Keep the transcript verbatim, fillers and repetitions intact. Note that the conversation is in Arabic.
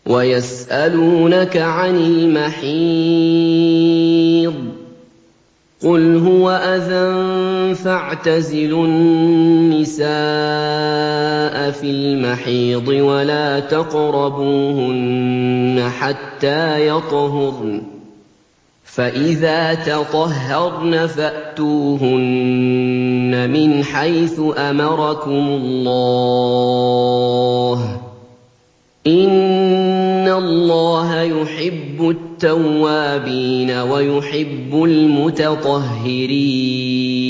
وَيَسْأَلُونَكَ عَنِ الْمَحِيضِ ۖ قُلْ هُوَ أَذًى فَاعْتَزِلُوا النِّسَاءَ فِي الْمَحِيضِ وَلَا تَقْرَبُوهُنَّ حَتَّىٰ يَطْهُرْنَ ۖ فَإِذَا تَطَهَّرْنَ فَأْتُوهُنَّ مِنْ حَيْثُ أَمَرَكُمُ اللَّهُ ۚ إِنَّ اللَّهَ يُحِبُّ التَّوَّابِينَ وَيُحِبُّ الْمُتَطَهِّرِينَ